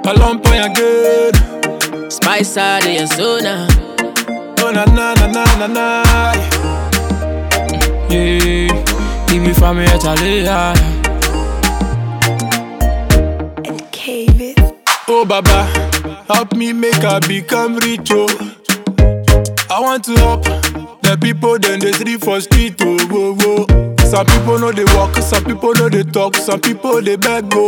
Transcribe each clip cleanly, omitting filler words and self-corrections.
A lump on your good. Spice out of your soda. Oh na na na na na na. Yeah, give me from me Italy. And cave it. Oh Baba, help me make I become rich, oh. I want to help the people then they sleep for street, oh, oh, oh. Some people know they walk, some people know they talk, some people they beg, oh.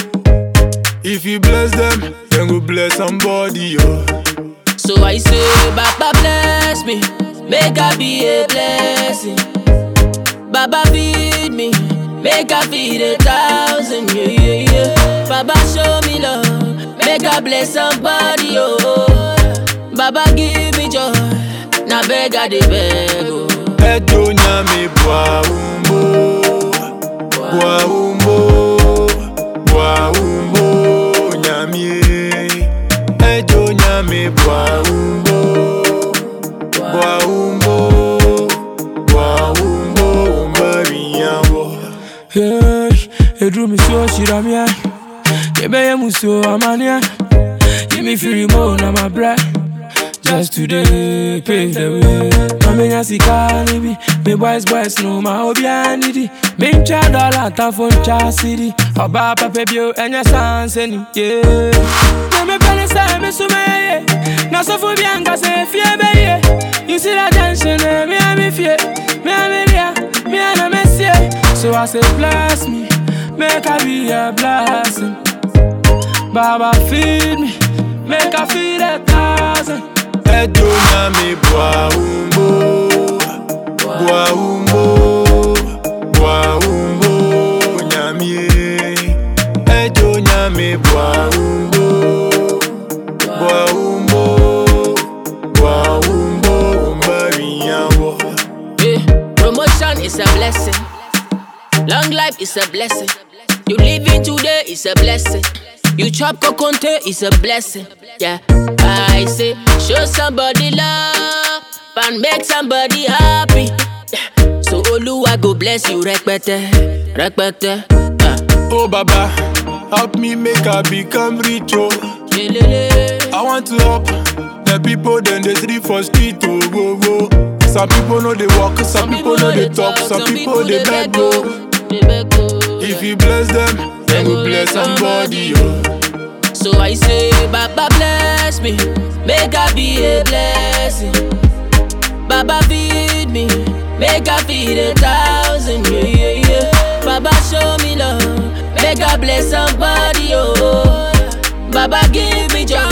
If you bless them, then go bless somebody, oh. So I say, Baba bless me, make I be a blessing. Baba feed me, make I feed 1,000, yeah, yeah, yeah. Baba show me love, make I bless somebody, oh. Baba give me joy, na beg I dey beg, oh. Edo nyame bwa umbo, bwa umbo, bwa umbo nyame. Edo nyame bwa umbo, bwa umbo, bwa umbo umariyawo. Hey, Edru mi so shiramia. Kebeye muso amania. Give me free mo na my bread. Just today, pave the way. Mamenya sikani bi, me boys no ma obi anidi. Me ncha dollar ta phone cha city. Oba papa bio enya sanseni, yeah. Me pele say me sume, na so fu bianga se fie be ye. You see that tension, me a me fie, me a me dia, me a na me see. So I say bless me, make I be a blessing. Baba feed me, make I feed 1,000. Edo nyame bwa umbo, bwa umbo, bwa umbo nyame. Edo nyame bwa umbo, bwa umbo, bwa umbo umariyawo. Yeah, promotion is a blessing. Long life is a blessing. You living today is a blessing. You chop kokonte is a blessing. Yeah, I say show somebody love and make somebody happy. Yeah. So Oluwa go bless you, rekpete, rekpete. Oh Baba, help me make I become rich, oh. I want to help the people then they sleep for street, oh, oh, oh. Some people know they walk, some people know they talk, some people they beg, oh. If you bless them, then go bless somebody, oh. So I say, Baba bless me, make I be a blessing. Baba feed me, make I feed 1,000, yeah, yeah, yeah. Baba show me love, make I bless somebody, oh. Baba give me joy,